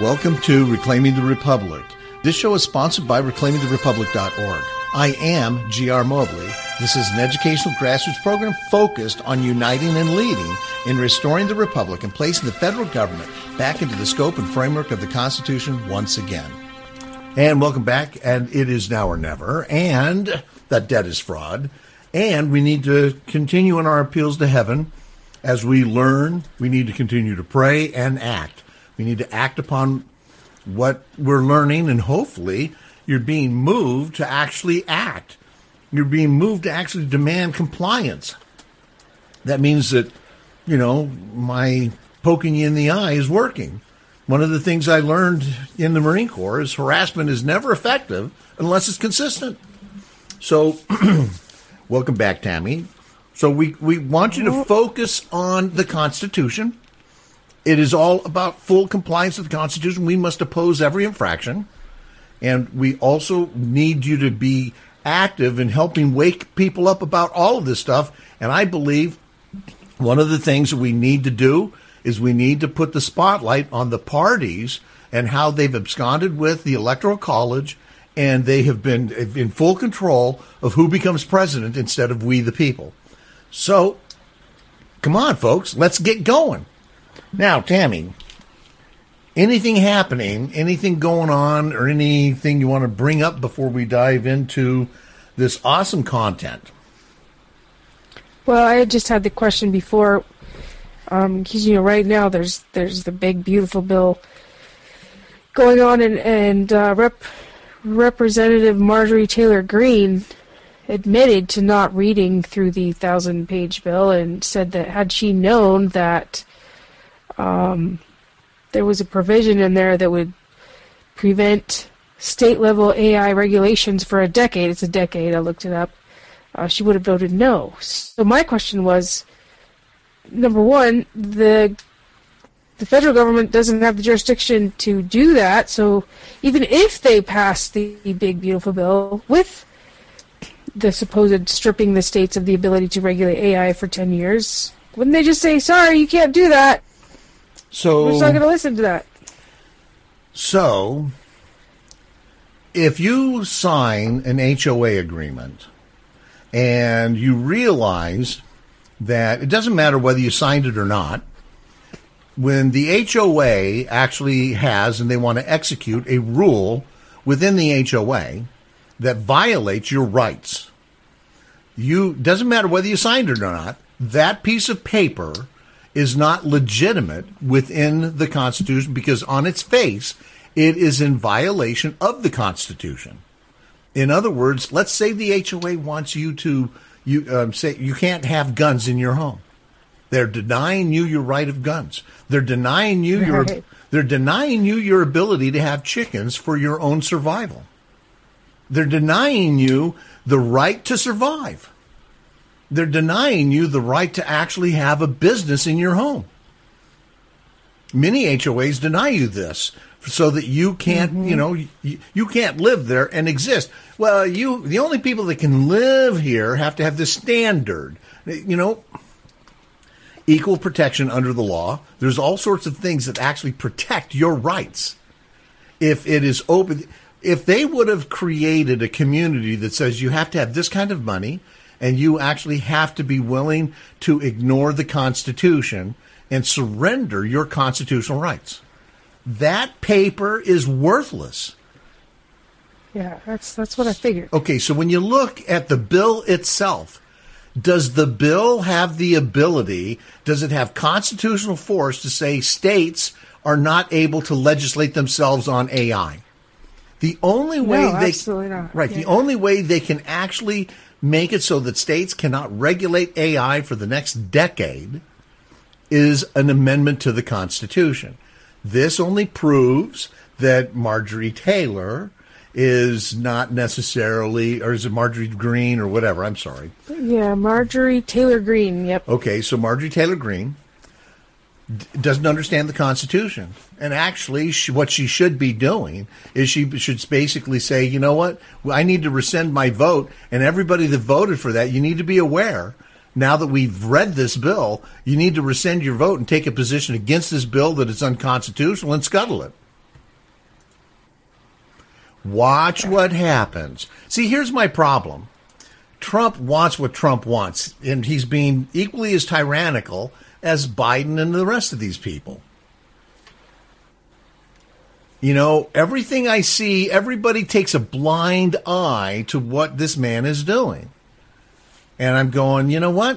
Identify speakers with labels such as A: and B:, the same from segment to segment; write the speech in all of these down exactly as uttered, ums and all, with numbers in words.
A: Welcome to Reclaiming the Republic. This show is sponsored by reclaiming the republic dot org. I am G R Mobley. This is an educational grassroots program focused on uniting and leading in restoring the republic and placing the federal government back into the scope and framework of the Constitution once again. And welcome back, and it is now or never, and that debt is fraud, and we need to continue in our appeals to heaven. As we learn, we need to continue to pray and act. We need to act upon what we're learning, and hopefully you're being moved to actually act. You're being moved to actually demand compliance. That means that, you know, my poking you in the eye is working. One of the things I learned in the Marine Corps is harassment is never effective unless it's consistent. So, welcome back, Tammy. So we, we want you to focus on the Constitution. It is all about full compliance with the Constitution. We must oppose every infraction. And we also need you to be active in helping wake people up about all of this stuff. And I believe one of the things that we need to do is we need to put the spotlight on the parties and how they've absconded with the Electoral College, and they have been in full control of who becomes president instead of we the people. So, come on, folks, let's get going. Now, Tammy, anything happening, anything going on, or anything you want to bring up before we dive into this awesome content?
B: Well, I just had the question before, um, because, you know, right now there's there's the big, beautiful bill going on, and, and uh, Rep, Representative Marjorie Taylor Greene admitted to not reading through the thousand-page bill and said that had she known that um, there was a provision in there that would prevent state-level A I regulations for a decade, it's a decade, I looked it up, uh, she would have voted no. So my question was, number one, the the federal government doesn't have the jurisdiction to do that, so even if they pass the big, beautiful bill with the supposed stripping the states of the ability to regulate A I for ten years, wouldn't they just say, sorry, you can't do that?
A: So,
B: we're just not going to listen to that.
A: So, if you sign an H O A agreement and you realize that it doesn't matter whether you signed it or not, when the H O A actually has, and they want to execute a rule within the H O A that violates your rights, you doesn't matter whether you signed it or not, that piece of paper is not legitimate within the Constitution because on its face, it is in violation of the Constitution. In other words, let's say the H O A wants you to you um, say you can't have guns in your home. They're denying you your right of guns. They're denying you your
B: Right.
A: they're denying you your ability to have chickens for your own survival. They're denying you the right to survive. They're denying you the right to actually have a business in your home. Many H O As deny you this so that you can't, mm-hmm. you know, you, you can't live there and exist. Well, you, the only people that can live here have to have this standard, you know, equal protection under the law. There's all sorts of things that actually protect your rights. If it is open, if they would have created a community that says you have to have this kind of money and you actually have to be willing to ignore the Constitution and surrender your constitutional rights, that paper is worthless.
B: Yeah, that's that's what I figured.
A: Okay, so when you look at the bill itself, does the bill have the ability, does it have constitutional force to say states are not able to legislate themselves on A I? The only way
B: no,
A: they
B: absolutely not.
A: Right,
B: yeah.
A: the only way they can actually make it so that states cannot regulate A I for the next decade is an amendment to the Constitution. This only proves that Marjorie Taylor is not necessarily, or is it Marjorie Greene or whatever? I'm sorry.
B: Yeah, Marjorie Taylor Greene, yep.
A: Okay, so Marjorie Taylor Greene d- doesn't understand the Constitution. And actually, she, what she should be doing is she should basically say, you know what, I need to rescind my vote, and everybody that voted for that, you need to be aware, now that we've read this bill, you need to rescind your vote and take a position against this bill that is unconstitutional and scuttle it. Watch what happens. See, here's my problem. Trump wants what Trump wants, and he's being equally as tyrannical as Biden and the rest of these people. You know, everything I see, everybody takes a blind eye to what this man is doing. And I'm going, you know what?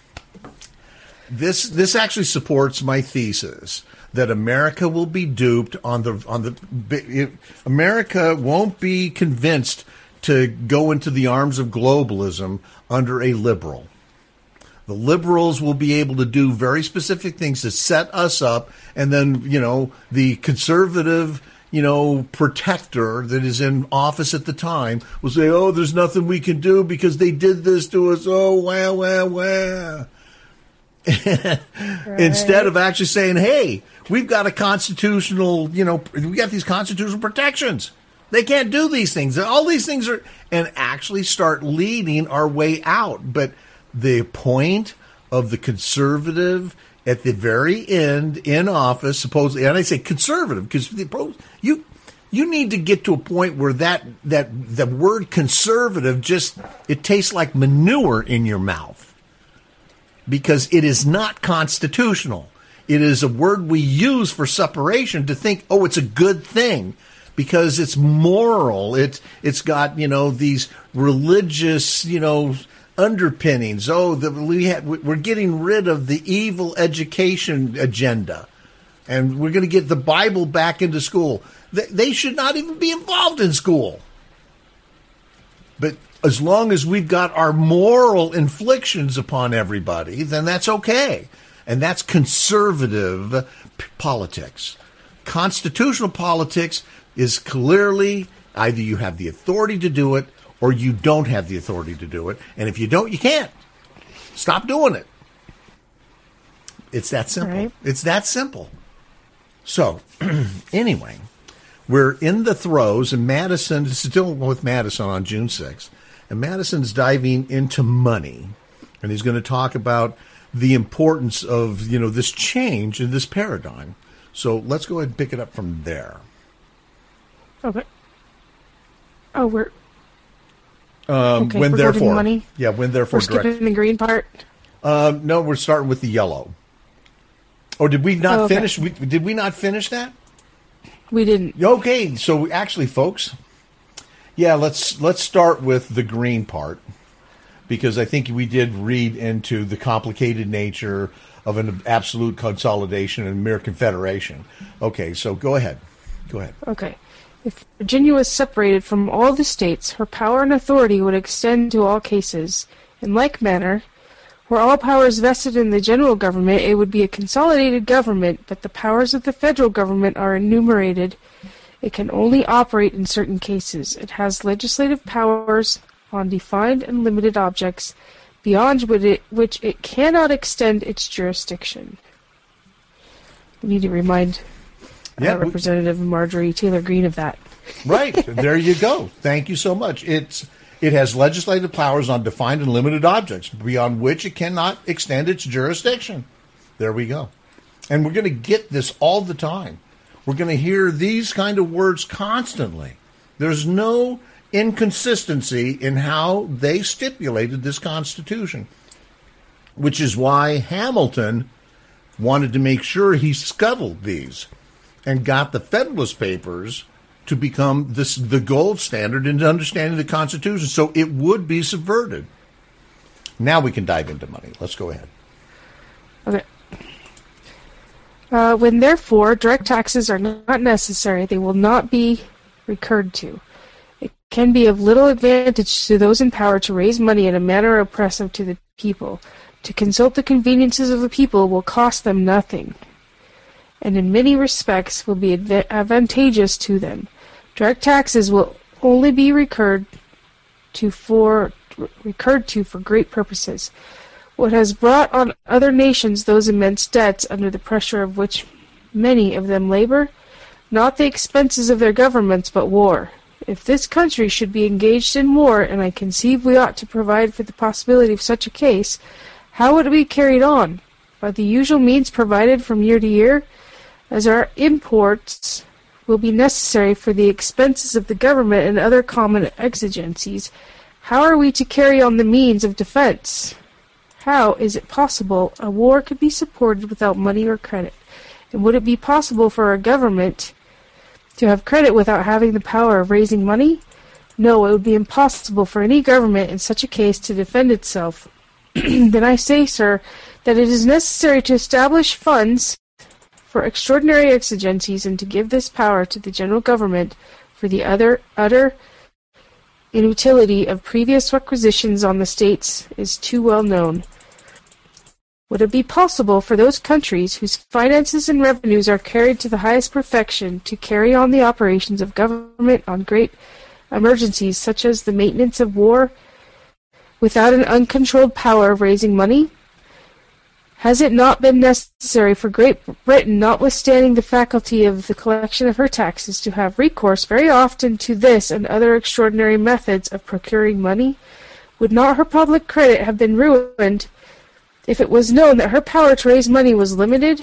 A: This this actually supports my thesis that America will be duped on the on the it, America won't be convinced to go into the arms of globalism under a liberal. The liberals will be able to do very specific things to set us up, and then, you know, the conservative, you know, protector that is in office at the time will say, oh, there's nothing we can do because they did this to us. Oh, wow, wow, wow. Right. Instead of actually saying, hey, we've got a constitutional, you know, we got these constitutional protections. They can't do these things. All these things are, and actually start leading our way out. But the point of the conservative at the very end in office, supposedly, and I say conservative because you you need to get to a point where that that the word conservative just, it tastes like manure in your mouth, because it is not constitutional. It is a word we use for separation to think, oh, it's a good thing because it's moral. It's it's got, you know, these religious, you know, underpinnings. Oh, the, we have, we're getting rid of the evil education agenda, and we're going to get the Bible back into school. They, they should not even be involved in school. But as long as we've got our moral inflictions upon everybody, then that's okay. And that's conservative p- politics. Constitutional politics is clearly either you have the authority to do it or you don't have the authority to do it. And if you don't, you can't. Stop doing it. It's that simple. Right. It's that simple. So, anyway, we're in the throes, and Madison, still with Madison on June sixth, and Madison's diving into money, and he's going to talk about the importance of, you know, this change in this paradigm. So let's go ahead and pick it up from there.
B: Okay. Oh, we're...
A: Um,
B: okay,
A: when
B: we're
A: therefore,
B: money.
A: Yeah, when therefore.
B: We're skipping direct. The green part.
A: Um, no, we're starting with the yellow. Or did we not
B: oh, okay.
A: finish? We, did we not finish that?
B: We didn't.
A: Okay, so actually, folks, yeah, let's let's start with the green part, because I think we did read into the complicated nature of an absolute consolidation and mere confederation. Okay, so go ahead. Go ahead.
B: Okay. If Virginia was separated from all the states, her power and authority would extend to all cases. In like manner, were all powers vested in the general government, it would be a consolidated government, but the powers of the federal government are enumerated. It can only operate in certain cases. It has legislative powers on defined and limited objects, beyond which it, which it cannot extend its jurisdiction. We need to remind Yeah, uh, Representative Marjorie Taylor Greene of that.
A: Right. There you go. Thank you so much. It's it has legislative powers on defined and limited objects, beyond which it cannot extend its jurisdiction. There we go. And we're going to get this all the time. We're going to hear these kind of words constantly. There's no inconsistency in how they stipulated this Constitution, which is why Hamilton wanted to make sure he scuttled these and got the Federalist Papers to become this the gold standard in understanding the Constitution, so it would be subverted. Now we can dive into money. Let's go ahead.
B: Okay. Uh, when, therefore, direct taxes are not necessary, they will not be recurred to. It can be of little advantage to those in power to raise money in a manner oppressive to the people. To consult the conveniences of the people will cost them nothing, and in many respects will be adv- advantageous to them. Direct taxes will only be recurred to for recurred to for great purposes. What has brought on other nations those immense debts under the pressure of which many of them labor? Not the expenses of their governments, but war. If this country should be engaged in war, and I conceive we ought to provide for the possibility of such a case, how would it be carried on? By the usual means provided from year to year? As our imports will be necessary for the expenses of the government and other common exigencies, how are we to carry on the means of defense? How is it possible a war could be supported without money or credit? And would it be possible for a government to have credit without having the power of raising money? No, it would be impossible for any government in such a case to defend itself. Then I say, sir, that it is necessary to establish funds for extraordinary exigencies and to give this power to the general government, for the other utter inutility of previous requisitions on the states is too well known. Would it be possible for those countries whose finances and revenues are carried to the highest perfection to carry on the operations of government on great emergencies such as the maintenance of war without an uncontrolled power of raising money? Has it not been necessary for Great Britain, notwithstanding the faculty of the collection of her taxes, to have recourse very often to this and other extraordinary methods of procuring money? Would not her public credit have been ruined if it was known that her power to raise money was limited?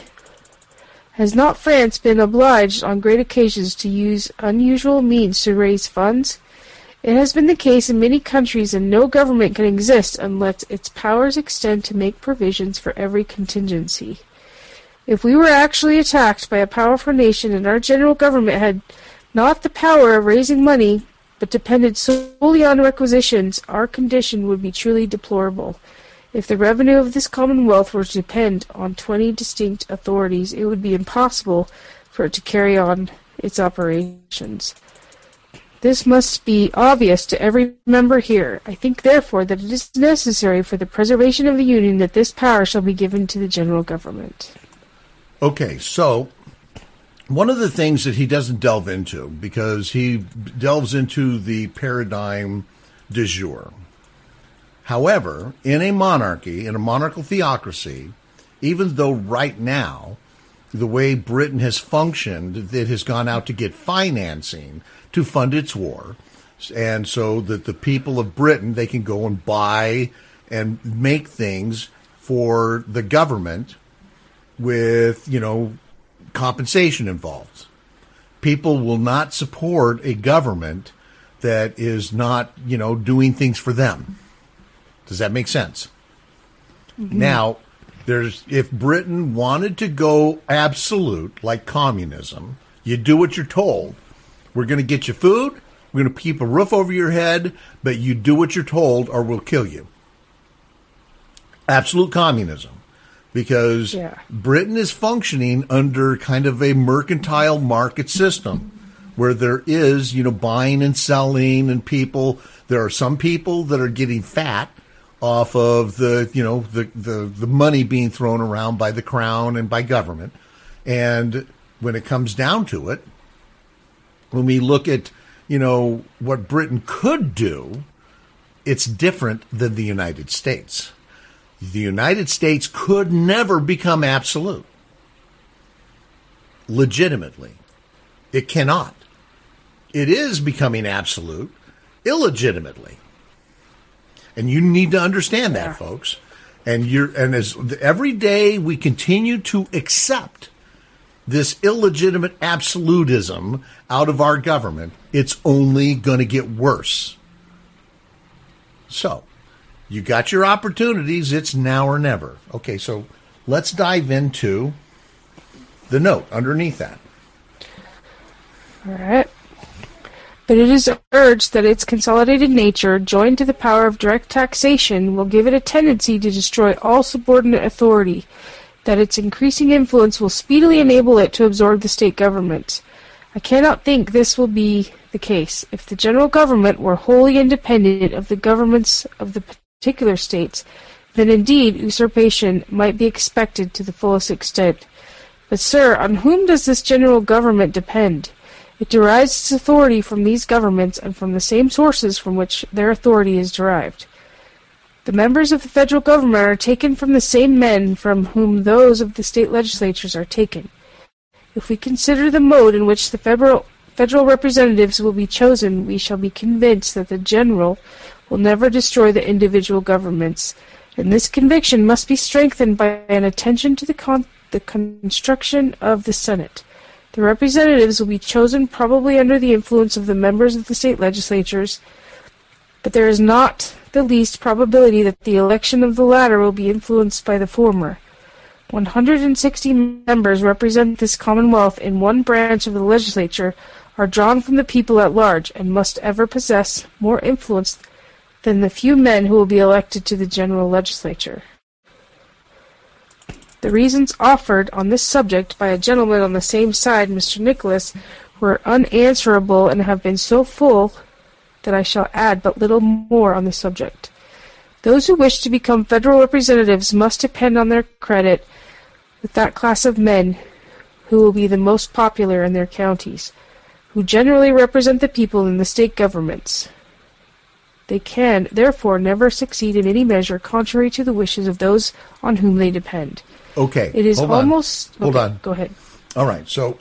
B: Has not France been obliged on great occasions to use unusual means to raise funds? It has been the case in many countries, and no government can exist unless its powers extend to make provisions for every contingency. If we were actually attacked by a powerful nation and our general government had not the power of raising money, but depended solely on requisitions, our condition would be truly deplorable. If the revenue of this commonwealth were to depend on twenty distinct authorities, it would be impossible for it to carry on its operations. This must be obvious to every member here. I think, therefore, that it is necessary for the preservation of the Union that this power shall be given to the general government.
A: Okay, so one of the things that he doesn't delve into, because he delves into the paradigm du jour. However, in a monarchy, in a monarchical theocracy, even though right now, the way Britain has functioned, it has gone out to get financing to fund its war, and so that the people of Britain, they can go and buy and make things for the government with, you know, compensation involved. People will not support a government that is not, you know, doing things for them. Does that make sense? Mm-hmm. Now, there's if Britain wanted to go absolute, like communism, you do what you're told. We're going to get you food, we're going to keep a roof over your head, but you do what you're told or we'll kill you. Absolute communism. Because yeah. Britain is functioning under kind of a mercantile market system where there is, you know, buying and selling, and people, there are some people that are getting fat off of the, you know, the, the, the money being thrown around by the crown and by government. And when it comes down to it, when we look at, you know, what Britain could do, it's different than the United States. The United States could never become absolute. Legitimately. It cannot. It is becoming absolute illegitimately. And you need to understand that, yeah. folks. And you're and as every day we continue to accept this illegitimate absolutism out of our government, it's only going to get worse. So, you got your opportunities. It's now or never. Okay, so let's dive into the note underneath that.
B: All right. But it is urged that its consolidated nature, joined to the power of direct taxation, will give it a tendency to destroy all subordinate authority, that its increasing influence will speedily enable it to absorb the state governments. I cannot think this will be the case. If the general government were wholly independent of the governments of the particular states, then indeed usurpation might be expected to the fullest extent. But, sir, on whom does this general government depend? It derives its authority from these governments and from the same sources from which their authority is derived. The members of the federal government are taken from the same men from whom those of the state legislatures are taken. If we consider the mode in which the federal, federal representatives will be chosen, we shall be convinced that the general will never destroy the individual governments, and this conviction must be strengthened by an attention to the, con- the construction of the Senate. The representatives will be chosen probably under the influence of the members of the state legislatures, but there is not the least probability that the election of the latter will be influenced by the former. one hundred sixty members represent this Commonwealth in one branch of the legislature are drawn from the people at large and must ever possess more influence than the few men who will be elected to the general legislature. The reasons offered on this subject by a gentleman on the same side, Mister Nicholas, were unanswerable and have been so full that I shall add but little more on the subject. Those who wish to become federal representatives must depend on their credit with that class of men who will be the most popular in their counties, who generally represent the people in the state governments. They can, therefore, never succeed in any measure contrary to the wishes of those on whom they depend.
A: Okay.
B: It is
A: hold
B: almost...
A: On. Hold
B: okay,
A: on.
B: Go ahead.
A: All right. So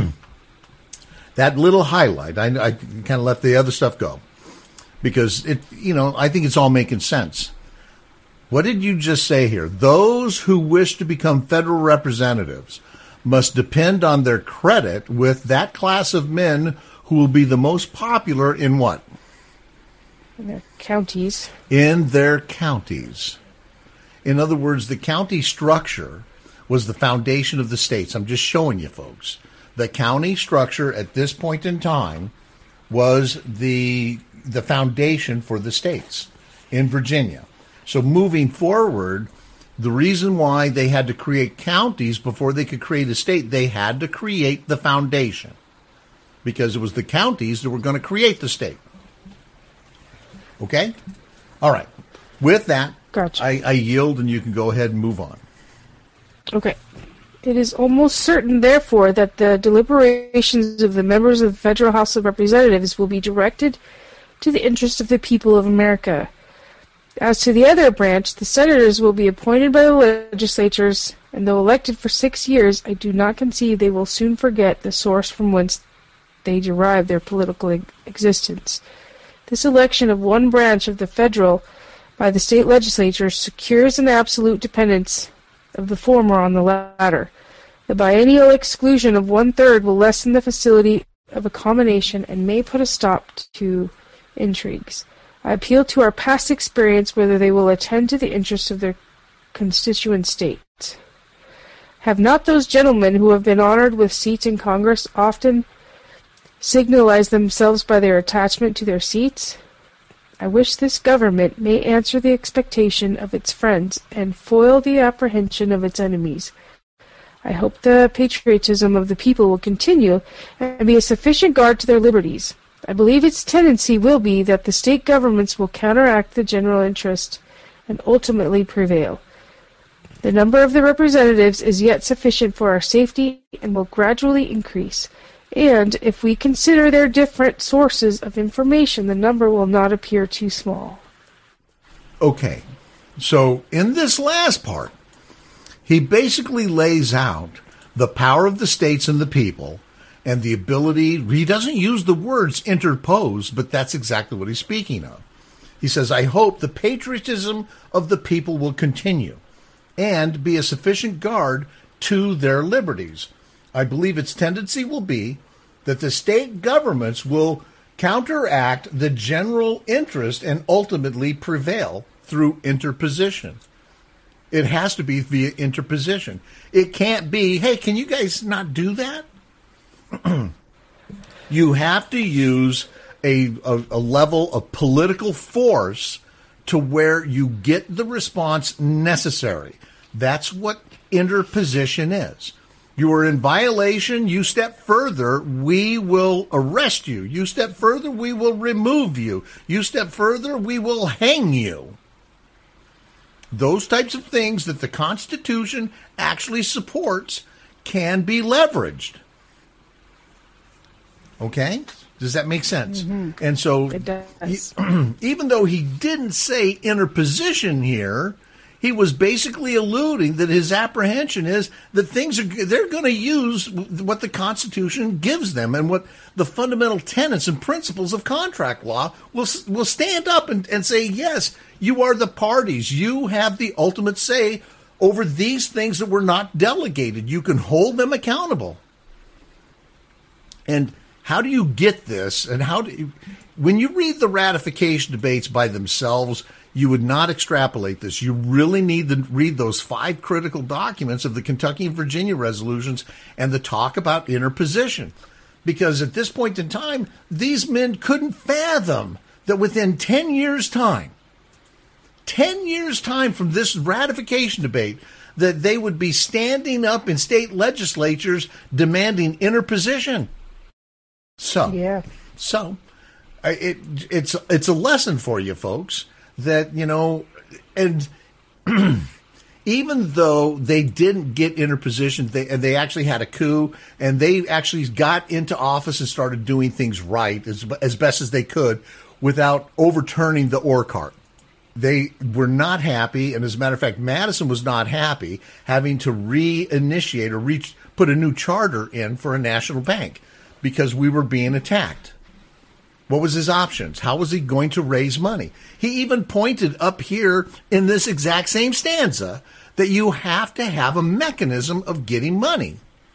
A: that little highlight, I, I kind of let the other stuff go because, it, you know, I think it's all making sense. What did you just say here? Those who wish to become federal representatives must depend on their credit with that class of men who will be the most popular in what?
B: In their counties.
A: In their counties. In other words, the county structure was the foundation of the states. I'm just showing you, folks. The county structure at this point in time was the the foundation for the states in Virginia. So moving forward, the reason why they had to create counties before they could create a state, they had to create the foundation because it was the counties that were going to create the state. Okay? All right. With that,
B: gotcha.
A: I, I yield and you can go ahead and move on.
B: Okay. It is almost certain, therefore, that the deliberations of the members of the Federal House of Representatives will be directed to the interest of the people of America. As to the other branch, the senators will be appointed by the legislatures, and though elected for six years, I do not conceive they will soon forget the source from whence they derive their political e- existence. This election of one branch of the federal by the state legislature secures an absolute dependence of the former on the latter. The biennial exclusion of one-third will lessen the facility of a combination and may put a stop to intrigues. I appeal to our past experience whether they will attend to the interests of their constituent states. Have not those gentlemen who have been honored with seats in Congress often signalized themselves by their attachment to their seats? I wish this government may answer the expectation of its friends and foil the apprehension of its enemies. I hope the patriotism of the people will continue and be a sufficient guard to their liberties. I believe its tendency will be that the state governments will counteract the general interest and ultimately prevail. The number of the representatives is yet sufficient for our safety and will gradually increase. And if we consider their different sources of information, the number will not appear too small.
A: Okay, so in this last part, he basically lays out the power of the states and the people and the ability, he doesn't use the words interpose, but that's exactly what he's speaking of. He says, I hope the patriotism of the people will continue and be a sufficient guard to their liberties. I believe its tendency will be that the state governments will counteract the general interest and ultimately prevail through interposition. It has to be via interposition. It can't be, hey, can you guys not do that? You have to use a, a, a level of political force to where you get the response necessary. That's what interposition is. You are in violation, you step further, we will arrest you. You step further, we will remove you. You step further, we will hang you. Those types of things that the Constitution actually supports can be leveraged. Okay? Does that make sense? Mm-hmm. And so,
B: it does.
A: He, even though he didn't say interposition here, he was basically alluding that his apprehension is that things are, they're going to use what the Constitution gives them and what the fundamental tenets and principles of contract law will, will stand up and, and say, yes, you are the parties. You have the ultimate say over these things that were not delegated. You can hold them accountable. And how do you get this? And how do you, when you read the ratification debates by themselves, you would not extrapolate this. You really need to read those five critical documents of the Kentucky and Virginia resolutions and the talk about interposition. Because at this point in time, these men couldn't fathom that within ten years' time, ten years' time from this ratification debate, that they would be standing up in state legislatures demanding interposition. So,
B: yeah.
A: so it, it's it's a lesson for you folks that, you know, and even though they didn't get interposition, they and they actually had a coup, and they actually got into office and started doing things right as as best as they could without overturning the ore cart. They were not happy, and as a matter of fact, Madison was not happy having to reinitiate or reach, put a new charter in for a national bank because we were being attacked. What was his options? How was he going to raise money? He even pointed up here in this exact same stanza that you have to have a mechanism of getting money.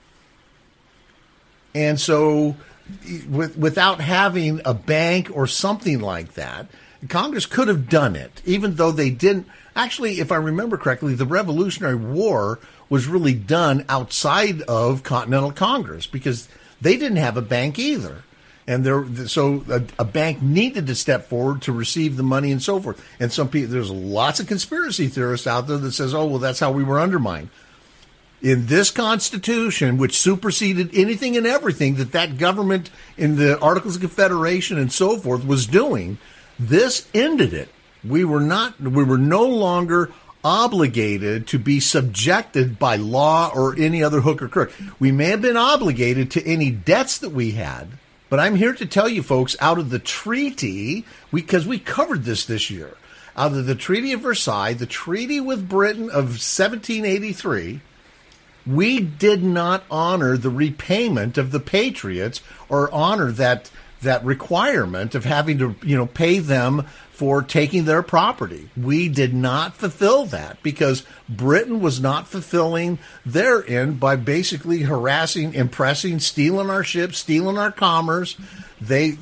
A: And so with, without having a bank or something like that, Congress could have done it, even though they didn't. Actually, if I remember correctly, the Revolutionary War was really done outside of Continental Congress because they didn't have a bank either. And there, so a, a bank needed to step forward to receive the money and so forth. And some people, there's lots of conspiracy theorists out there that says, oh, well, that's how we were undermined. In this Constitution, which superseded anything and everything that that government in the Articles of Confederation and so forth was doing, this ended it. We were not, we were no longer obligated to be subjected by law or any other hook or crook. We may have been obligated to any debts that we had, but I'm here to tell you folks, out of the treaty, because we, we covered this this year, out of the Treaty of Versailles, the treaty with Britain of seventeen eighty-three, we did not honor the repayment of the Patriots or honor that that requirement of having to, you know, pay them for taking their property. We did not fulfill that because Britain was not fulfilling their end by basically harassing, impressing, stealing our ships, stealing our commerce. They,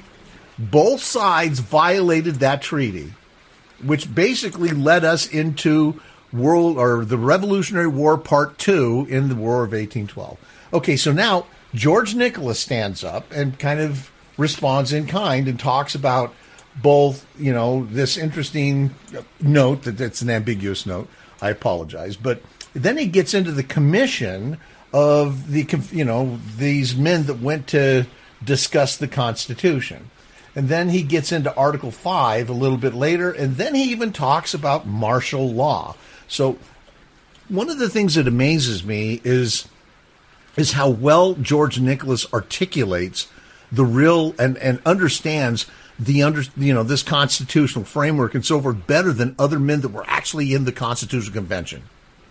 A: both sides violated that treaty, which basically led us into world or the Revolutionary War Part Two in the War of eighteen twelve. Okay, so now George Nicholas stands up and kind of responds in kind and talks about both, you know, this interesting note that it's an ambiguous note. I apologize. But then he gets into the commission of the, you know, these men that went to discuss the Constitution. And then he gets into Article five a little bit later. And then he even talks about martial law. So one of the things that amazes me is, is how well George Nicholas articulates the real and, and understands the under you know this constitutional framework and so forth better than other men that were actually in the Constitutional Convention.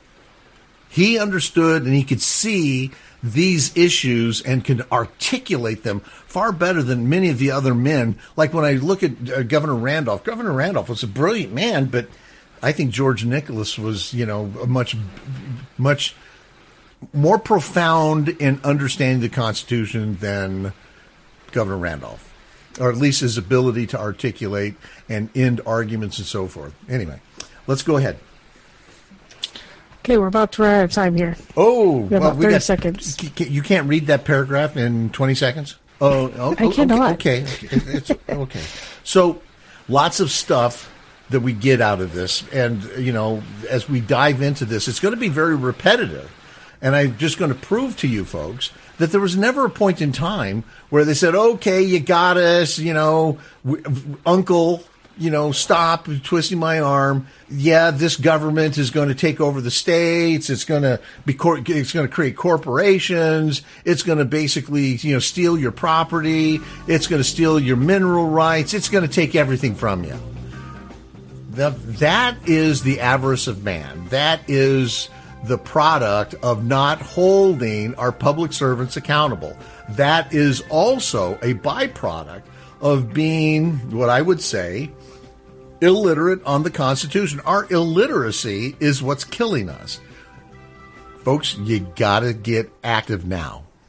A: He understood and he could see these issues and can articulate them far better than many of the other men. Like when I look at uh, Governor Randolph, Governor Randolph was a brilliant man, but I think George Nicholas was, you know, a much, much more profound in understanding the Constitution than Governor Randolph, or at least his ability to articulate and end arguments and so forth. Anyway, let's go ahead.
B: Okay, we're about to run out of time here.
A: Oh,
B: we have
A: well,
B: about
A: we
B: thirty
A: got,
B: seconds.
A: You can't read that paragraph in twenty seconds? Oh, oh
B: I cannot.
A: Okay, okay. It's, okay. So, lots of stuff that we get out of this, and you know, as we dive into this, it's going to be very repetitive. And I'm just going to prove to you folks that there was never a point in time where they said, okay, you got us, you know, w- uncle, you know, stop twisting my arm. Yeah, this government is going to take over the states. It's going to be, cor- it's going to create corporations. It's going to basically, you know, steal your property. It's going to steal your mineral rights. It's going to take everything from you. The, that is the avarice of man. That is the product of not holding our public servants accountable. That is also a byproduct of being, what I would say, illiterate on the Constitution. Our illiteracy is what's killing us. Folks, you gotta get active now.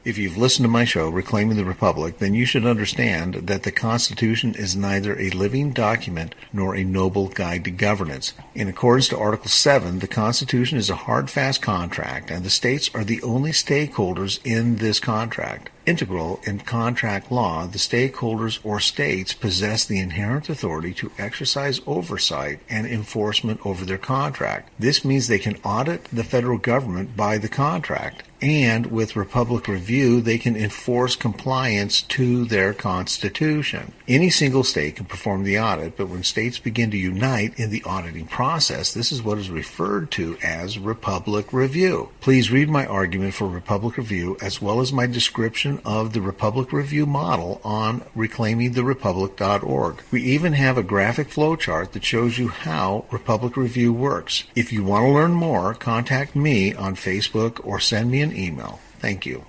A: If you've listened to my show, Reclaiming the Republic, then you should understand that the Constitution is neither a living document nor a noble guide to governance. In accordance to Article seven, the Constitution is a hard, fast contract, and the states are the only stakeholders in this contract. Integral in contract law, the stakeholders or states possess the inherent authority to exercise oversight and enforcement over their contract. This means they can audit the federal government by the contract, and with Republic Review, they can enforce compliance to their Constitution. Any single state can perform the audit, but when states begin to unite in the auditing process, this is what is referred to as Republic Review. Please read my argument for Republic Review as well as my description of the Republic Review model on reclaiming the republic dot org. We even have a graphic flowchart that shows you how Republic Review works. If you want to learn more, contact me on Facebook or send me an email. Thank you.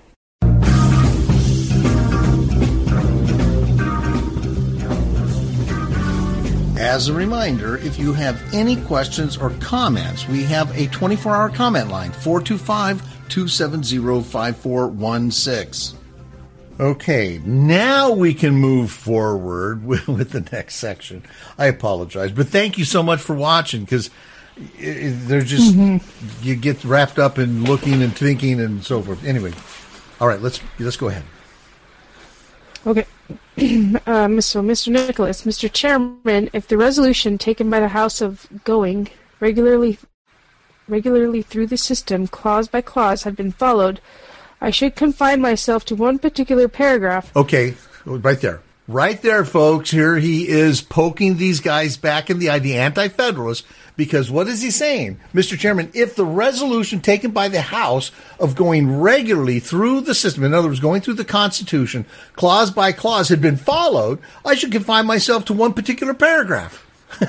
A: As a reminder, if you have any questions or comments, we have a twenty-four hour comment line, four two five, two seven zero, five four one six. Okay, now we can move forward with, with the next section. I apologize, but thank you so much for watching, because there's just, mm-hmm. you get wrapped up in looking and thinking and so forth. Anyway, all right, let's let's go ahead.
B: Okay. um, so, Mister Nicholas, Mister Chairman, if the resolution taken by the House of going regularly regularly through the system, clause by clause, had been followed, I should confine myself to one particular paragraph.
A: Okay, right there. Right there, folks. Here he is poking these guys back in the eye, the anti-federalists, because what is he saying? Mister Chairman, if the resolution taken by the House of going regularly through the system, in other words, going through the Constitution, clause by clause, had been followed, I should confine myself to one particular paragraph.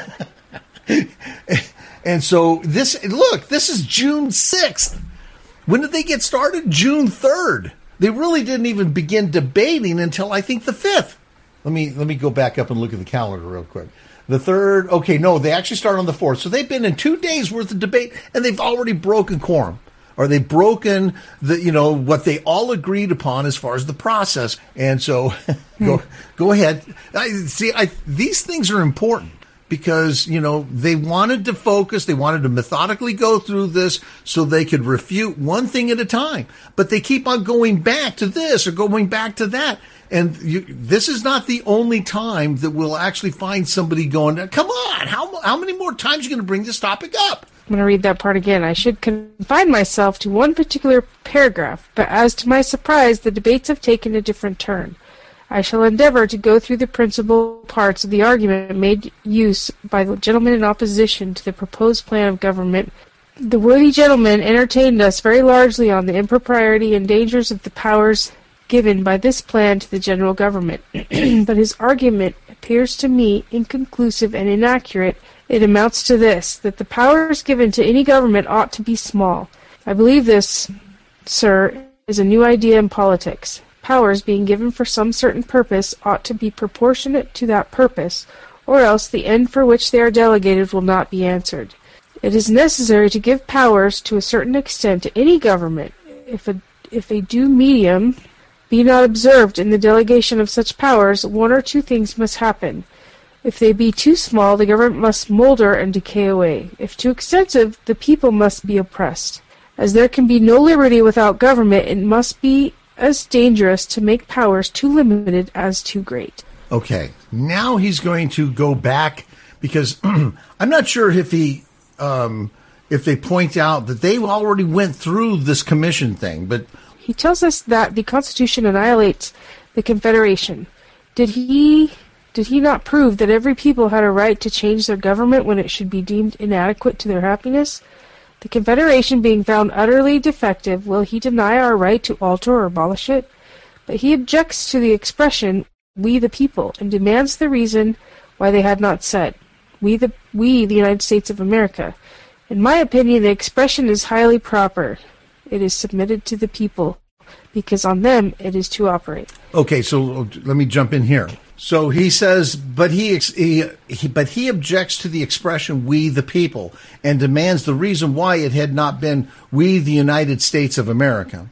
A: And so this, look, this is June sixth. When did they get started? June third. They really didn't even begin debating until, I think, the fifth. Let me let me go back up and look at the calendar real quick. The third, okay, no, they actually started on the fourth. So they've been in two days worth of debate, and they've already broken quorum. Or they've broken the, you know, what they all agreed upon as far as the process. And so go go ahead. I, see, I, these things are important. Because, you know, they wanted to focus, they wanted to methodically go through this so they could refute one thing at a time. But they keep on going back to this or going back to that. And you, this is not the only time that we'll actually find somebody going, come on, how, how many more times are you going to bring this topic up?
B: I'm going to read that part again. I should confine myself to one particular paragraph, but as to my surprise, the debates have taken a different turn. I shall endeavor to go through the principal parts of the argument made use by the gentleman in opposition to the proposed plan of government. The worthy gentleman entertained us very largely on the impropriety and dangers of the powers given by this plan to the general government, but his argument appears to me inconclusive and inaccurate. It amounts to this, that the powers given to any government ought to be small. I believe this, sir, is a new idea in politics. Powers being given for some certain purpose ought to be proportionate to that purpose, or else the end for which they are delegated will not be answered. It is necessary to give powers to a certain extent to any government. If a, if a due medium be not observed in the delegation of such powers, one or two things must happen. If they be too small, the government must moulder and decay away. If too extensive, the people must be oppressed. As there can be no liberty without government, it must be as dangerous to make powers too limited as too great.
A: Okay, now he's going to go back, because I'm not sure if he, um, if they point out that they already went through this commission thing, but
B: he tells us that the Constitution annihilates the Confederation. Did he, did he not prove that every people had a right to change their government when it should be deemed inadequate to their happiness? The Confederation being found utterly defective, will he deny our right to alter or abolish it? But he objects to the expression, we the people, and demands the reason why they had not said, we the, we the United States of America. In my opinion, the expression is highly proper. It is submitted to the people, because on them it is to operate.
A: Okay, so let me jump in here. So he says, but he, he, he but he objects to the expression "we the people" and demands the reason why it had not been "we the United States of America."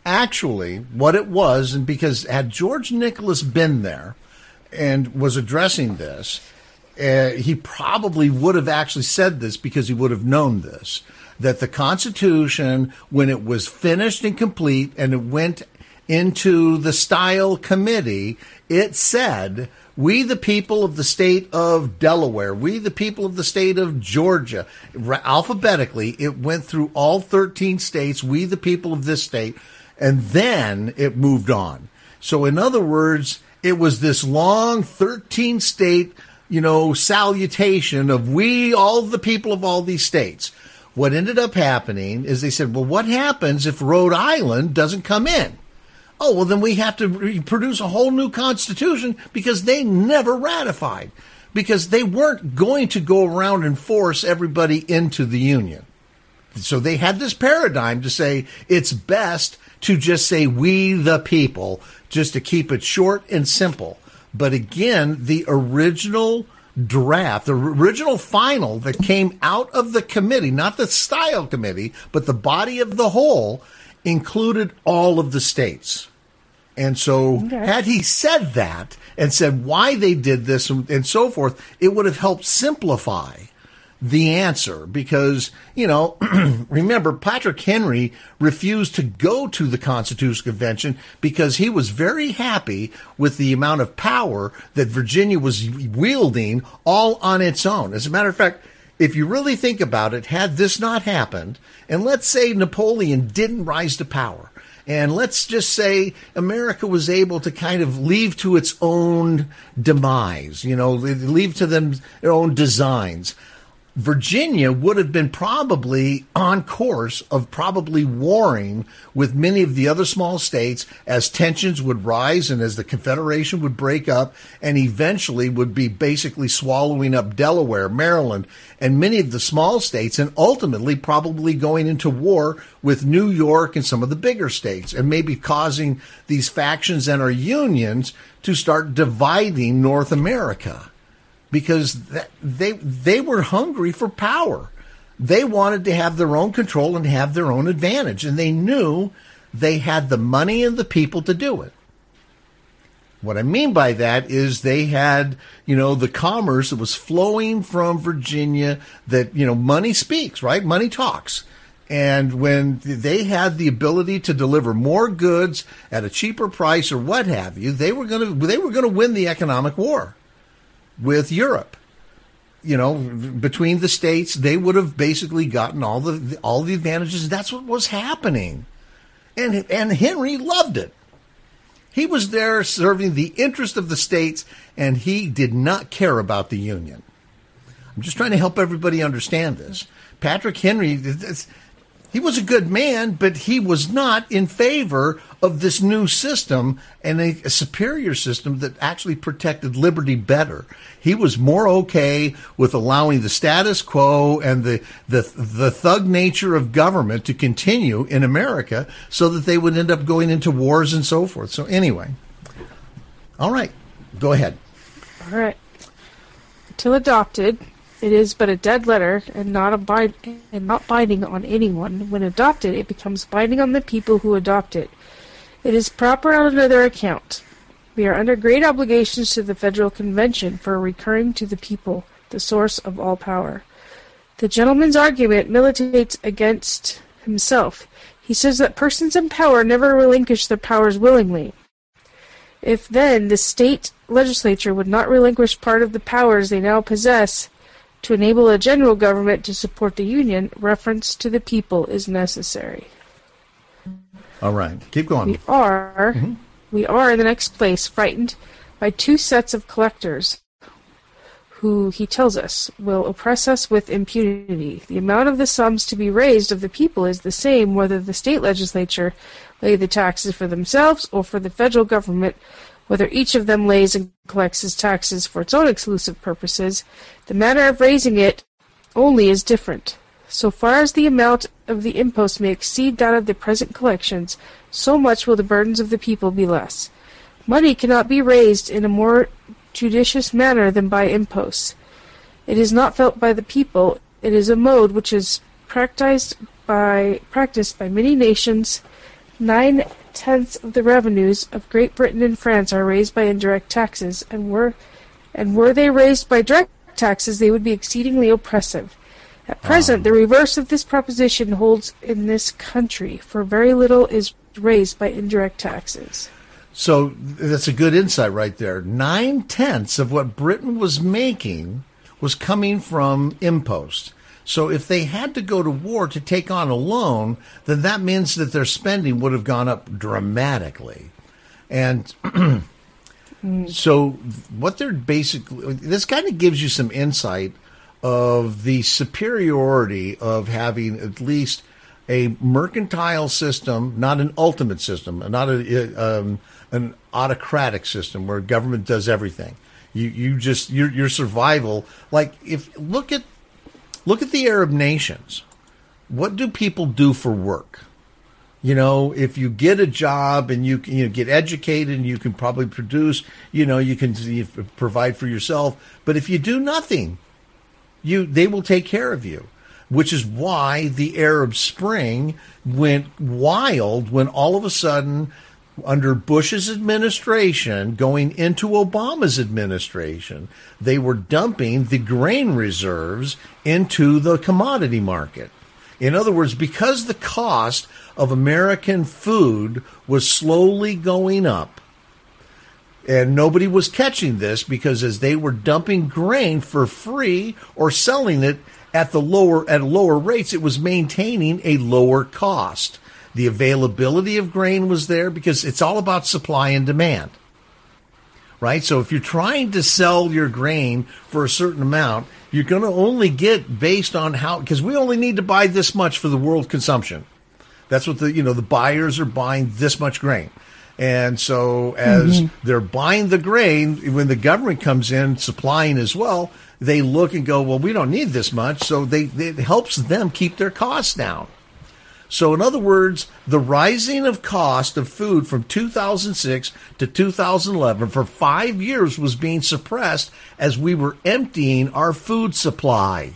A: Actually, what it was, and because had George Nicholas been there and was addressing this, uh, he probably would have actually said this because he would have known this, that the Constitution, when it was finished and complete and it went into the Style Committee, it said, we the people of the state of Delaware, we the people of the state of Georgia, alphabetically, it went through all thirteen states, we the people of this state, and then it moved on. So in other words, it was this long thirteen state, you know, salutation of we, all the people of all these states. What ended up happening is they said, well, what happens if Rhode Island doesn't come in? Oh, well, then we have to re- produce a whole new constitution because they never ratified, because they weren't going to go around and force everybody into the Union. So they had this paradigm to say it's best to just say we the people, just to keep it short and simple. But again, the original draft, the original final that came out of the committee, not the Style Committee, but the body of the whole, included all of the states. And so okay. had he said that and said why they did this and, and so forth, it would have helped simplify the answer because, you know, remember, Patrick Henry refused to go to the Constitutional Convention because he was very happy with the amount of power that Virginia was wielding all on its own. As a matter of fact, if you really think about it, had this not happened, and let's say Napoleon didn't rise to power, and let's just say America was able to kind of leave to its own demise, you know, leave to them their own designs, Virginia would have been probably on course of probably warring with many of the other small states as tensions would rise and as the Confederation would break up and eventually would be basically swallowing up Delaware, Maryland, and many of the small states, and ultimately probably going into war with New York and some of the bigger states, and maybe causing these factions and our unions to start dividing North America. Because they they were hungry for power. They wanted to have their own control and have their own advantage. And they knew they had the money and the people to do it. What I mean by that is they had, you know, the commerce that was flowing from Virginia that, you know, money speaks, right? Money talks. And when they had the ability to deliver more goods at a cheaper price or what have you, they were going to they were going to win the economic war with Europe. You know, between the states, they would have basically gotten all the all the advantages. That's what was happening. And and Henry loved it. He was there serving the interest of the states, and he did not care about the Union. I'm just trying to help everybody understand this. Patrick Henry, he was a good man, but he was not in favor of this new system and a, a superior system that actually protected liberty better. He was more okay with allowing the status quo and the, the, the thug nature of government to continue in America so that they would end up going into wars and so forth. So anyway, all right, go ahead.
B: All right. Till adopted, it is but a dead letter and not a bind- and not binding on anyone. When adopted, it becomes binding on the people who adopt it. It is proper on another account. We are under great obligations to the Federal Convention for recurring to the people, the source of all power. The gentleman's argument militates against himself. He says that persons in power never relinquish their powers willingly. If then the state legislature would not relinquish part of the powers they now possess to enable a general government to support the Union, reference to the people is necessary.
A: All right, keep going.
B: We are, mm-hmm. we are in the next place frightened by two sets of collectors who, he tells us, will oppress us with impunity. The amount of the sums to be raised of the people is the same whether the state legislature lay the taxes for themselves or for the federal government, whether each of them lays and collects his taxes for its own exclusive purposes. The manner of raising it only is different. So far as the amount of the impost may exceed that of the present collections, so much will the burdens of the people be less. Money cannot be raised in a more judicious manner than by imposts. It is not felt by the people. It is a mode which is practiced by practiced by many nations, Nine-tenths of the revenues of Great Britain and France are raised by indirect taxes, and were, and were they raised by direct taxes, they would be exceedingly oppressive. At present, um. the reverse of this proposition holds in this country, for very little is raised by indirect taxes.
A: So that's a good insight right there. Nine-tenths of what Britain was making was coming from impost. So if they had to go to war to take on a loan, then that means that their spending would have gone up dramatically. And so what they're basically, this kind of gives you some insight of the superiority of having at least a mercantile system, not an ultimate system, not a, um, an autocratic system where government does everything. You you just your your survival. Like if look at look at the Arab nations. What do people do for work? You know, if you get a job and you you know, get educated and you can probably produce, you know, you can you provide for yourself. But if you do nothing, you they will take care of you. Which is why the Arab Spring went wild when all of a sudden, under Bush's administration, going into Obama's administration, they were dumping the grain reserves into the commodity market. In other words, because the cost of American food was slowly going up, and nobody was catching this because as they were dumping grain for free or selling it at the lower at lower rates, it was maintaining a lower cost. The availability of grain was there because it's all about supply and demand, right? So if you're trying to sell your grain for a certain amount, you're going to only get based on how, because we only need to buy this much for the world consumption. That's what the, you know, the buyers are buying this much grain. And so as mm-hmm. they're buying the grain, when the government comes in supplying as well, they look and go, well, we don't need this much. So they, it helps them keep their costs down. So in other words, the rising of cost of food from two thousand six to two thousand eleven for five years was being suppressed as we were emptying our food supply.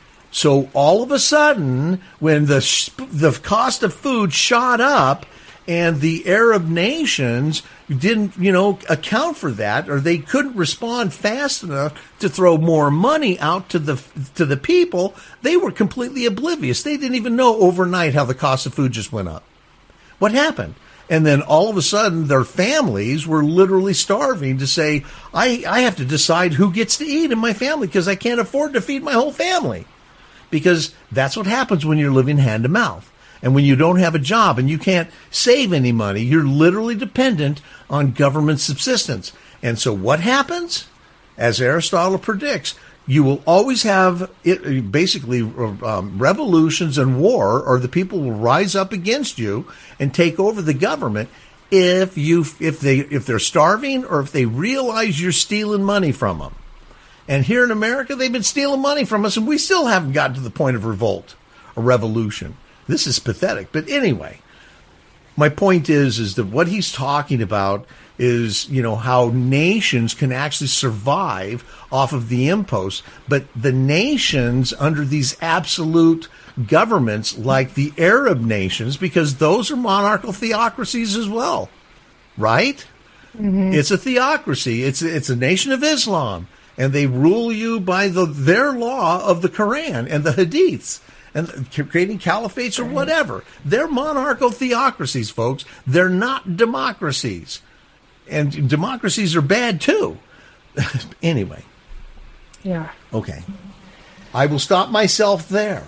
A: So all of a sudden, when the the cost of food shot up, and the Arab nations didn't, you know, account for that, or they couldn't respond fast enough to throw more money out to the to the people, they were completely oblivious. They didn't even know overnight how the cost of food just went up. What happened? And then all of a sudden, their families were literally starving to say, I, I have to decide who gets to eat in my family because I can't afford to feed my whole family. Because that's what happens when you're living hand to mouth. And when you don't have a job and you can't save any money, you're literally dependent on government subsistence. And so what happens? As Aristotle predicts, you will always have it, basically um, revolutions and war, or the people will rise up against you and take over the government if you if they if they're starving or if they realize you're stealing money from them. And here in America, they've been stealing money from us, and we still haven't gotten to the point of revolt or revolution. This is pathetic. But anyway, my point is, is that what he's talking about is, you know, how nations can actually survive off of the impost. But the nations under these absolute governments, like the Arab nations, because those are monarchical theocracies as well, right? Mm-hmm. It's a theocracy. It's, it's a nation of Islam. And they rule you by the, their law of the Quran and the Hadiths. And creating caliphates or whatever. They're monarchical theocracies, folks. They're not democracies. And democracies are bad, too. Anyway.
B: Yeah.
A: Okay. I will stop myself there.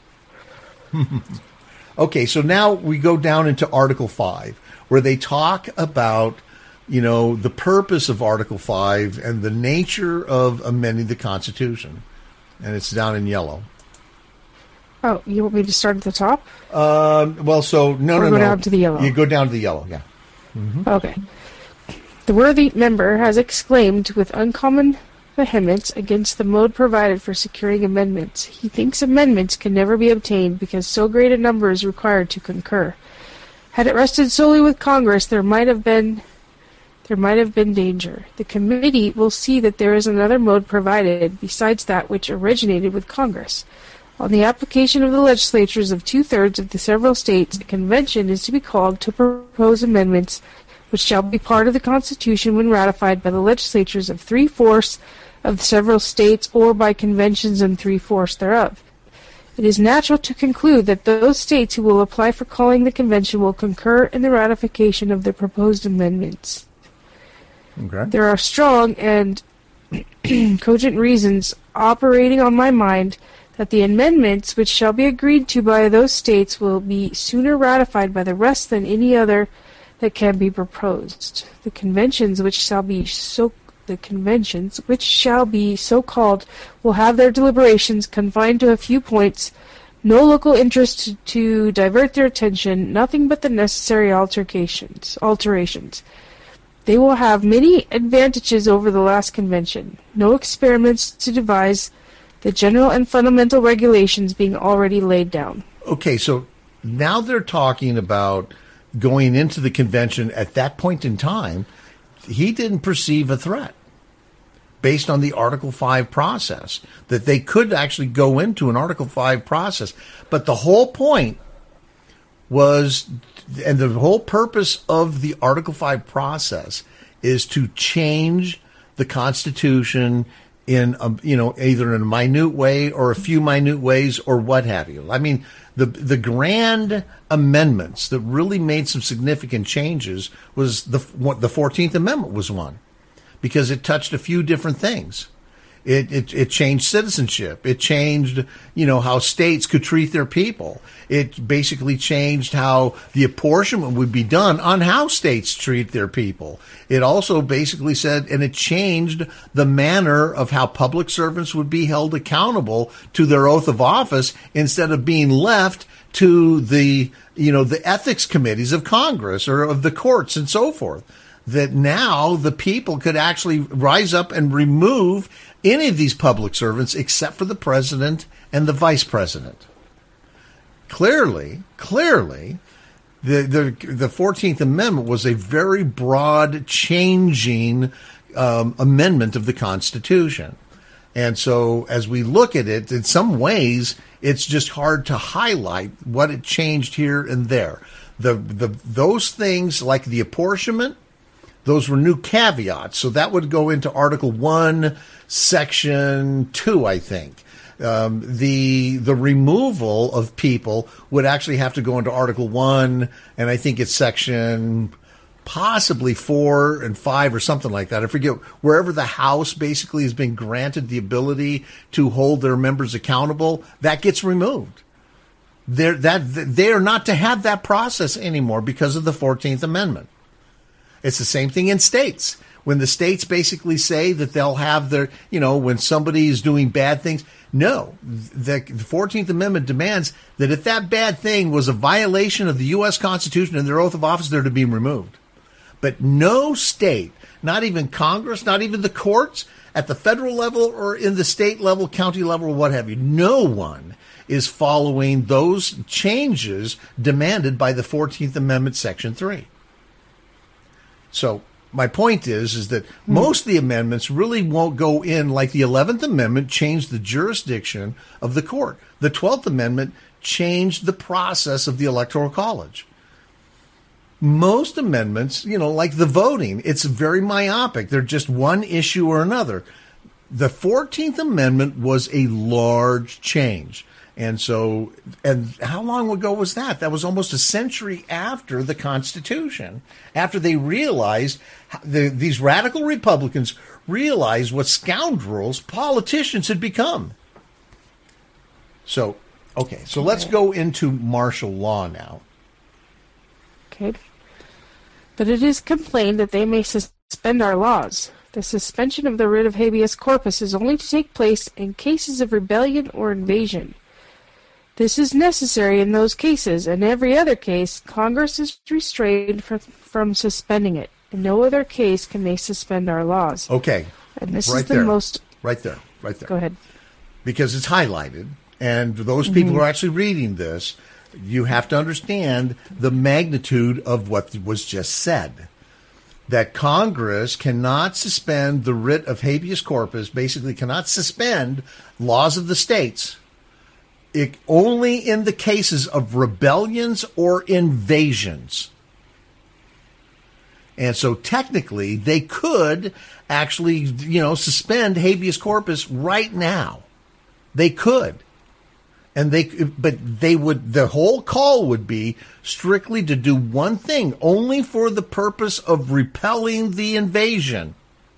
A: Okay, so now we go down into Article five, where they talk about, you know, the purpose of Article five and the nature of amending the Constitution. And it's down in yellow.
B: Oh, you want me to start at the top?
A: Um, well, so, no,
B: or
A: no,
B: go
A: no.
B: down to the yellow?
A: You go down to the yellow, yeah. Mm-hmm.
B: Okay. The worthy member has exclaimed with uncommon vehemence against the mode provided for securing amendments. He thinks amendments can never be obtained because so great a number is required to concur. Had it rested solely with Congress, there might have been there might have been danger. The committee will see that there is another mode provided besides that which originated with Congress. On the application of the legislatures of two-thirds of the several states, a convention is to be called to propose amendments which shall be part of the Constitution when ratified by the legislatures of three-fourths of the several states or by conventions in three-fourths thereof. It is natural to conclude that those states who will apply for calling the convention will concur in the ratification of the proposed amendments.
A: Okay.
B: There are strong and cogent reasons operating on my mind that the amendments which shall be agreed to by those states will be sooner ratified by the rest than any other that can be proposed. The conventions which shall be so the conventions which shall be so called will have their deliberations confined to a few points, no local interest to, to divert their attention, nothing but the necessary alterations alterations. They will have many advantages over the last convention, no experiments to devise, the general and fundamental regulations being already laid down.
A: Okay, so now they're talking about going into the convention at that point in time. He didn't perceive a threat based on the Article five process, that they could actually go into an Article five process. But the whole point was, and the whole purpose of the Article five process is to change the Constitution in a, you know, either in a minute way or a few minute ways or what have you. I mean, the the grand amendments that really made some significant changes was the the fourteenth Amendment was one, because it touched a few different things. It, it it changed citizenship. It changed, you know, how states could treat their people. It basically changed how the apportionment would be done on how states treat their people. It also basically said, and it changed the manner of how public servants would be held accountable to their oath of office instead of being left to the, you know, the ethics committees of Congress or of the courts and so forth. That now the people could actually rise up and remove any of these public servants except for the president and the vice president. Clearly, clearly, the the, the fourteenth Amendment was a very broad changing um, amendment of the Constitution. And so as we look at it, in some ways, it's just hard to highlight what it changed here and there. The the those things like the apportionment, those were new caveats. So that would go into Article one, Section two, I think. Um, the the removal of people would actually have to go into Article one, and I think it's Section possibly four and five or something like that. I forget. Wherever the House basically has been granted the ability to hold their members accountable, that gets removed. They're, that, they are not to have that process anymore because of the fourteenth Amendment. It's the same thing in states. When the states basically say that they'll have their, you know, when somebody is doing bad things. No, the fourteenth Amendment demands that if that bad thing was a violation of the U S Constitution and their oath of office, they're to be removed. But no state, not even Congress, not even the courts, at the federal level or in the state level, county level, or what have you, no one is following those changes demanded by the fourteenth Amendment, Section three. So my point is, is that most of the amendments really won't go in like the eleventh Amendment changed the jurisdiction of the court. The twelfth Amendment changed the process of the Electoral College. Most amendments, you know, like the voting, it's very myopic. They're just one issue or another. The fourteenth Amendment was a large change. And so, and how long ago was that? That was almost a century after the Constitution, after they realized, the, these radical Republicans realized what scoundrels politicians had become. So, okay, so let's go into martial law now.
B: Okay. But it is complained that they may suspend our laws. The suspension of the writ of habeas corpus is only to take place in cases of rebellion or invasion. This is necessary in those cases. In every other case, Congress is restrained from, from suspending it. In no other case can they suspend our laws.
A: Okay.
B: And this
A: right
B: is the
A: there.
B: most...
A: Right there. Right there.
B: Go ahead.
A: Because it's highlighted, and those people mm-hmm. who are actually reading this, you have to understand the magnitude of what was just said. That Congress cannot suspend the writ of habeas corpus, basically cannot suspend laws of the states it, only in the cases of rebellions or invasions. And so technically, they could actually, you know, suspend habeas corpus right now. They could. And they, but they would, the whole call would be strictly to do one thing, only for the purpose of repelling the invasion.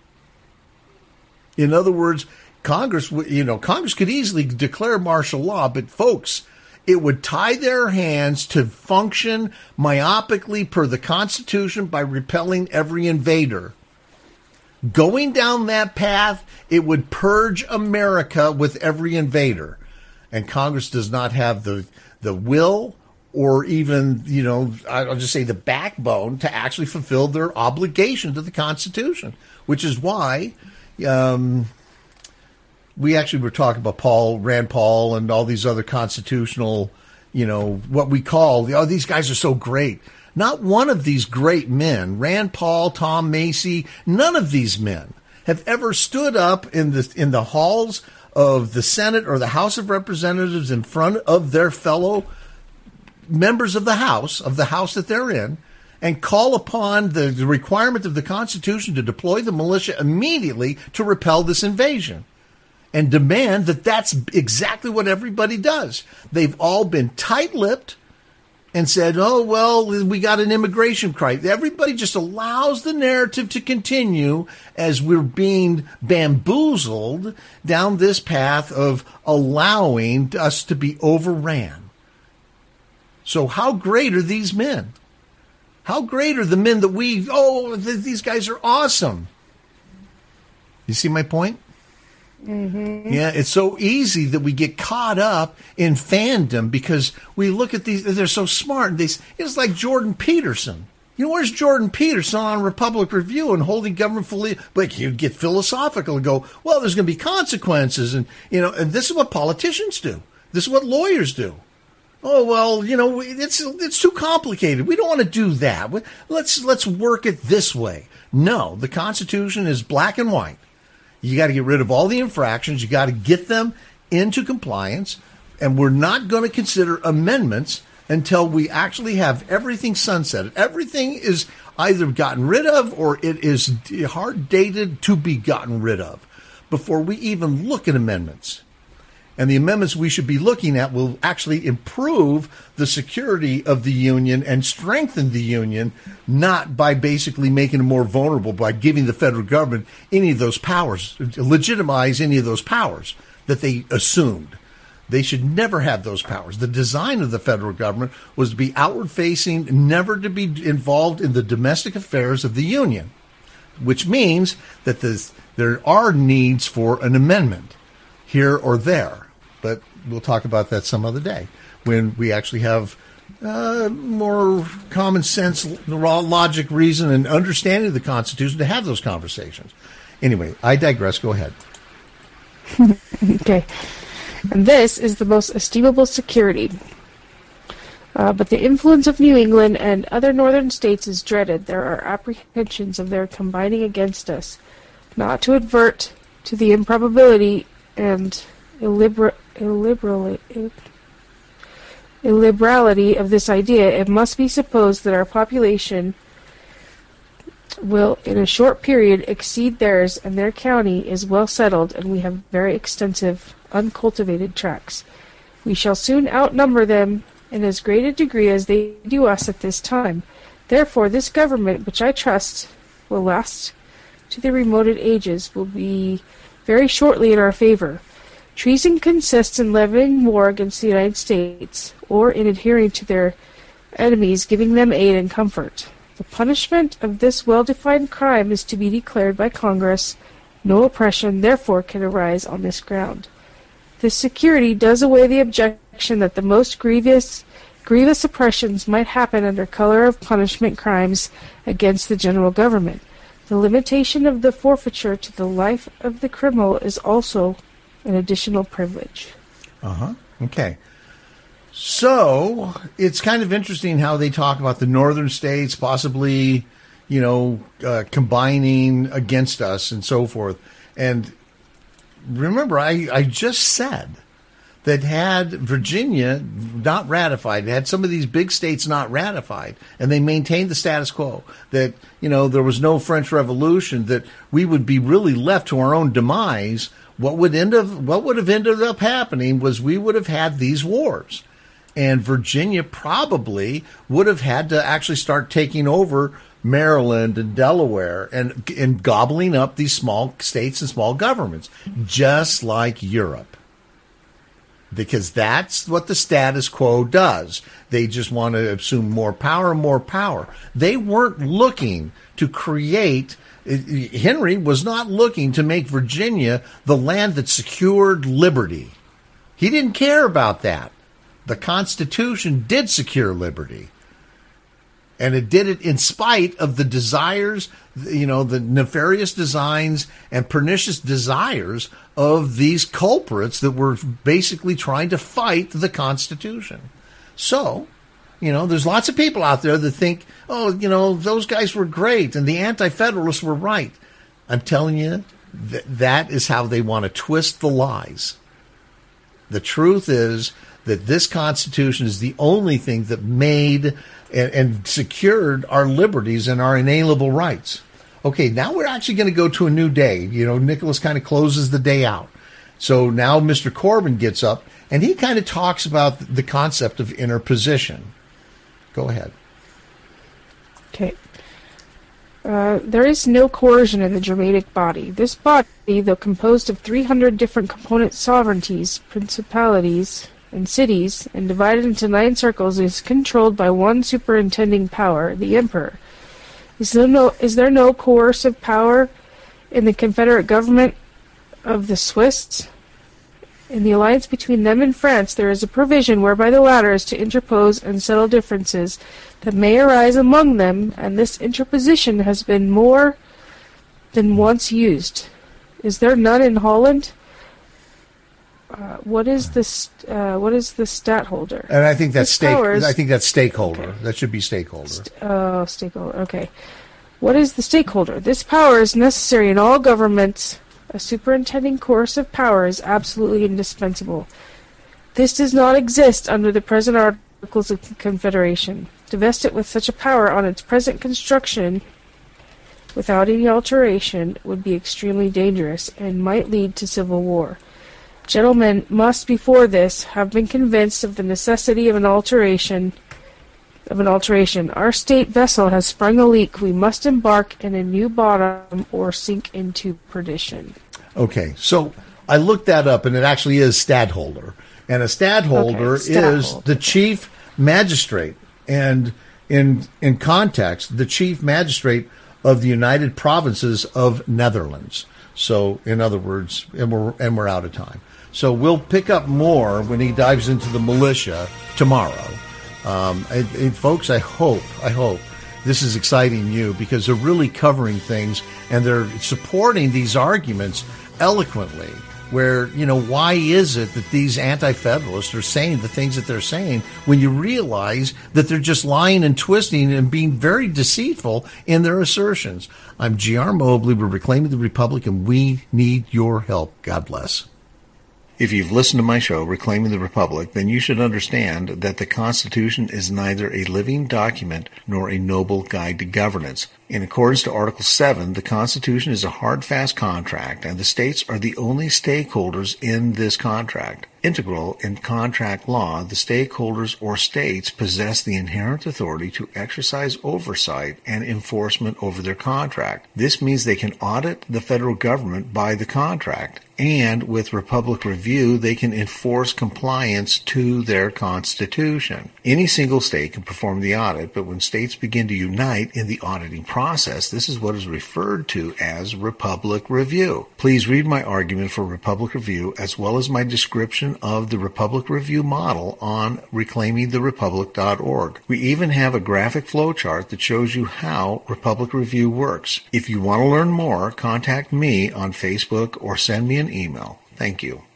A: In other words, Congress, you know, Congress could easily declare martial law, but folks, it would tie their hands to function myopically per the Constitution by repelling every invader. Going down that path, it would purge America with every invader. And Congress does not have the the will or even, you know, I'll just say the backbone to actually fulfill their obligation to the Constitution, which is why um, we actually were talking about Paul, Rand Paul, and all these other constitutional, you know, what we call, oh, these guys are so great. Not one of these great men, Rand Paul, Tom Macy, none of these men have ever stood up in the in the halls of the Senate or the House of Representatives in front of their fellow members of the House, of the House that they're in, and call upon the, the requirement of the Constitution to deploy the militia immediately to repel this invasion. And demand that that's exactly what everybody does. They've all been tight-lipped and said, oh, well, we got an immigration crisis. Everybody just allows the narrative to continue as we're being bamboozled down this path of allowing us to be overran. So how great are these men? How great are the men that we, oh, th- these guys are awesome. You see my point?
B: Mm-hmm.
A: Yeah, it's so easy that we get caught up in fandom because we look at these, they're so smart. They, it's like Jordan Peterson. You know, where's Jordan Peterson on Republic Review and holding government fully? Like, he'd get philosophical and go, well, there's going to be consequences. And, you know, and this is what politicians do. This is what lawyers do. Oh, well, you know, it's it's too complicated. We don't want to do that. Let's let's work it this way. No, the Constitution is black and white. You got to get rid of all the infractions. You got to get them into compliance. And we're not going to consider amendments until we actually have everything sunsetted. Everything is either gotten rid of or it is hard dated to be gotten rid of before we even look at amendments. And the amendments we should be looking at will actually improve the security of the Union and strengthen the Union, not by basically making it more vulnerable by giving the federal government any of those powers, legitimize any of those powers that they assumed. They should never have those powers. The design of the federal government was to be outward-facing, never to be involved in the domestic affairs of the Union, which means that this, there are needs for an amendment here or there. But we'll talk about that some other day when we actually have uh, more common sense, raw logic, reason, and understanding of the Constitution to have those conversations. Anyway, I digress. Go ahead.
B: Okay. And this is the most estimable security. Uh, but the influence of New England and other northern states is dreaded. There are apprehensions of their combining against us, not to advert to the improbability and illibera- illiberali- illiberality of this idea. It must be supposed that our population will, in a short period, exceed theirs, and their county is well settled, and we have very extensive, uncultivated tracts. We shall soon outnumber them in as great a degree as they do us at this time. Therefore, this government, which I trust will last to the remoted ages, will be very shortly in our favor. Treason consists in levying war against the United States, or in adhering to their enemies, giving them aid and comfort. The punishment of this well-defined crime is to be declared by Congress. No oppression, therefore, can arise on this ground. This security does away the objection that the most grievous, grievous oppressions might happen under color of punishment crimes against the general government. The limitation of the forfeiture to the life of the criminal is also an additional privilege.
A: Uh-huh. Okay. So it's kind of interesting how they talk about the northern states possibly, you know, uh, combining against us and so forth. And remember, I, I just said that had Virginia not ratified, had some of these big states not ratified, and they maintained the status quo, that, you know, there was no French Revolution, that we would be really left to our own demise, what would end up, what would have ended up happening was we would have had these wars. And Virginia probably would have had to actually start taking over Maryland and Delaware and, and gobbling up these small states and small governments, just like Europe. Because that's what the status quo does. They just want to assume more power and more power. They weren't looking to create, Henry was not looking to make Virginia the land that secured liberty. He didn't care about that. The Constitution did secure liberty. And it did it in spite of the desires, you know, the nefarious designs and pernicious desires of these culprits that were basically trying to fight the Constitution. So, you know, there's lots of people out there that think, oh, you know, those guys were great and the Anti-Federalists were right. I'm telling you, th- that is how they want to twist the lies. The truth is that this Constitution is the only thing that made and, and secured our liberties and our inalienable rights. Okay, now we're actually going to go to a new day. You know, Nicholas kind of closes the day out. So now Mister Corbin gets up, and he kind of talks about the concept of interposition. Go ahead.
B: Okay. Uh, there is no coercion in the Germanic body. This body, though composed of three hundred different component sovereignties, principalities, and cities, and divided into nine circles, is controlled by one superintending power, the emperor. Is there no, is there no coercive power in the Confederate government of the Swiss? In the alliance between them and France, there is a provision whereby the latter is to interpose and settle differences that may arise among them, and this interposition has been more than once used. Is there none in Holland? Uh, what is this? Uh, what is the stadtholder?
A: And I think that's stake.
B: Powers,
A: I think that's stakeholder.
B: Okay.
A: That should be stakeholder.
B: St- oh, stakeholder. Okay. What is the stakeholder? This power is necessary in all governments. A superintending coercive power is absolutely indispensable. This does not exist under the present Articles of Confederation. To vest it with such a power on its present construction, without any alteration, would be extremely dangerous and might lead to civil war. Gentlemen must before this have been convinced of the necessity of an alteration. Of an alteration. Our state vessel has sprung a leak. We must embark in a new bottom or sink into perdition.
A: Okay, so I looked that up, and it actually is stadtholder, and a stadtholder
B: okay, stadtholder.
A: is the chief magistrate, and in in context, the chief magistrate of the United Provinces of Netherlands. So, in other words, and we're and we're out of time. So we'll pick up more when he dives into the militia tomorrow. Um, and, and folks, I hope, I hope this is exciting you, because they're really covering things and they're supporting these arguments eloquently. Where, you know, why is it that these anti-federalists are saying the things that they're saying when you realize that they're just lying and twisting and being very deceitful in their assertions? I'm G R Mobley. We're Reclaiming the Republic, and we need your help. God bless. If you've listened to my show, Reclaiming the Republic, then you should understand that the Constitution is neither a living document nor a noble guide to governance. In accordance to Article seven, the Constitution is a hard, fast contract, and the states are the only stakeholders in this contract. Integral in contract law, the stakeholders or states possess the inherent authority to exercise oversight and enforcement over their contract. This means they can audit the federal government by the contract, and with Republic Review, they can enforce compliance to their Constitution. Any single state can perform the audit, but when states begin to unite in the auditing process, this is what is referred to as Republic Review. Please read my argument for Republic Review as well as my description of the Republic Review model on reclaiming the republic dot org. We even have a graphic flowchart that shows you how Republic Review works. If you want to learn more, contact me on Facebook or send me an email. Thank you.